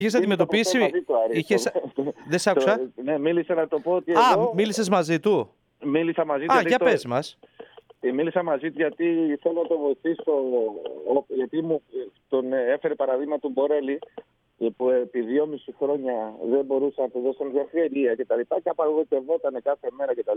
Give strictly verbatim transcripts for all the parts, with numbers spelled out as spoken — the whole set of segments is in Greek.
Είχες αντιμετωπίσει. Είχες... Δεν σ' άκουσα. Ναι, μίλησα να το πω ότι. Α, εγώ... μίλησες μαζί του. Μίλησα μαζί του. Α, για το... πες μας. Μίλησα μαζί του γιατί θέλω να το βοηθήσω. Γιατί μου τον έφερε παραδείγμα του Μπορέλη, που επί δυόμιση χρόνια δεν μπορούσε να του δώσουν μια ευκαιρία κτλ. Και, και απαγοητευόταν κάθε μέρα κτλ.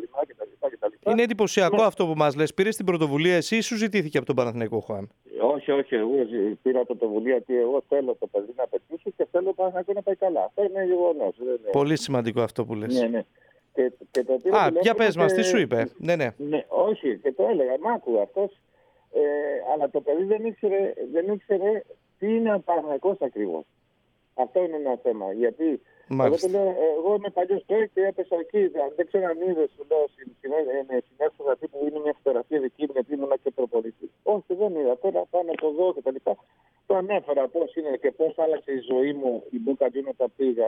Είναι εντυπωσιακό ναι. αυτό που μας λες. Πήρες την πρωτοβουλία εσύ ή σου ζητήθηκε από τον Παναθηναϊκό Χουάν? Όχι, όχι. Εγώ πήρα πρωτοβουλία γιατί εγώ θέλω το παιδί να πετύχει και θέλω το Παναθηναϊκό να πάει καλά. Αυτό είναι γεγονός. Πολύ σημαντικό αυτό που λες. Ναι, ναι. Και, και το Α, για πες μας, και... τι σου είπε? Ναι, ναι. ναι, όχι, και το έλεγα, μ' άκουγα αυτός. Ε, αλλά το παιδί δεν ήξερε, δεν ήξερε τι είναι ο Παναθηναϊκός ακριβώς. Αυτό είναι ένα θέμα. Γιατί εγώ, το λέω, εγώ είμαι παλιός τώρα και έπεσα εκεί. Δεν ξέρω αν είδες, σου λέω, συνέστησα τύπου είναι μια φωτογραφία δική μου γιατί ήμουν και προπονητής. Όχι, δεν είδα. Τώρα πάνω από εδώ και τα λοιπά. Το ανέφερα πώς είναι και πώς άλλαξε η ζωή μου η Μπούκα Τζούνιο όταν πήγα.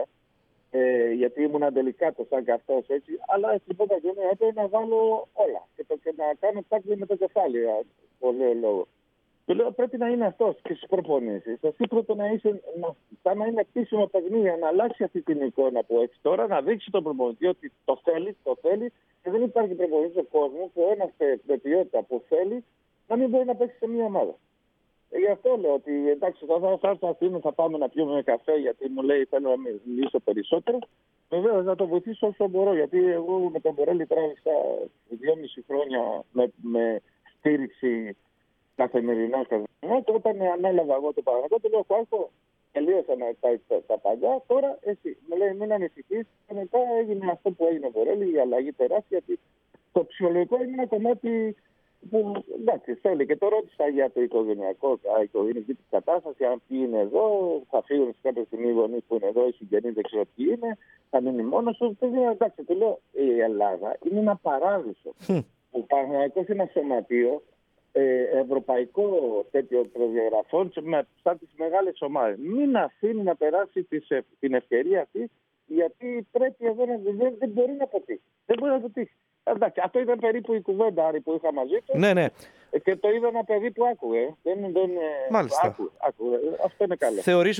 Ε, γιατί ήμουν αντελικάτο σαν και αυτός έτσι. Αλλά στην Μπούκα Τζούνιο έπρεπε να βάλω όλα. Και, το, και να κάνω τάξη με το κεφάλι. Πολύ λόγο. Του λέω πρέπει να είναι αυτός και στις προπονήσεις. Εσύ πρέπει να είσαι, να, να είναι επίσημο παιχνίδι, να αλλάξει αυτή την εικόνα που έχει τώρα, να δείξει τον προπονητή ότι το θέλει, το θέλει και δεν υπάρχει προπονητής στον κόσμο που ένας με ποιότητα που θέλει να μην μπορεί να παίξει σε μια ομάδα. Ε, γι' αυτό λέω ότι εντάξει, θα θα θα αφήνω, θα πάμε να πιούμε καφέ γιατί μου λέει θέλω να μιλήσω περισσότερο. Βεβαίως να το βοηθήσω όσο μπορώ γιατί εγώ με τον Μπορέλη τράβηξα δυόμιση χρόνια με, με στήριξη. Καθημερινά, καθημερινά. Και όταν ανέλαβα εγώ το Παναθηναϊκό, του λέω: Χουάνκο, τελείωσαν τα, τα, τα παλιά. Τώρα εσύ μου λέει: Μην ανησυχείς. Και μετά έγινε αυτό που έγινε ο Μπορέλη, η αλλαγή τεράστια. Γιατί το ψυχολογικό είναι ένα κομμάτι που εντάξει, θέλει. Και το ρώτησα για το οικογενειακό, η οικογενειακή τη κατάσταση. Αν ποιοι είναι εδώ, θα φύγουν σε κάποια στιγμή οι γονείς που είναι εδώ, οι συγγενείς δεν ξέρω ποιοι είναι, θα μείνει μόνο του. Εντάξει, του λέω: Η Ελλάδα είναι ένα παράδεισο. Ο Παναθηναϊκός είναι ένα σωματείο. Ευρωπαϊκό τέτοιο προδιαγραφών σαν τις μεγάλες ομάδες. Μην αφήνει να περάσει τις, την ευκαιρία αυτή γιατί πρέπει εδώ να δεν, δεν μπορεί να αποτύχει. Δεν μπορεί να αποτύχει. Εντάξει, αυτό ήταν περίπου η κουβέντα Άρη, που είχα μαζί του. Ναι, ναι. Και το είδα ένα παιδί που άκουγε. Δεν, δεν, Μάλιστα. Άκουγε, άκουγε. Αυτό είναι καλό. Θεωρείς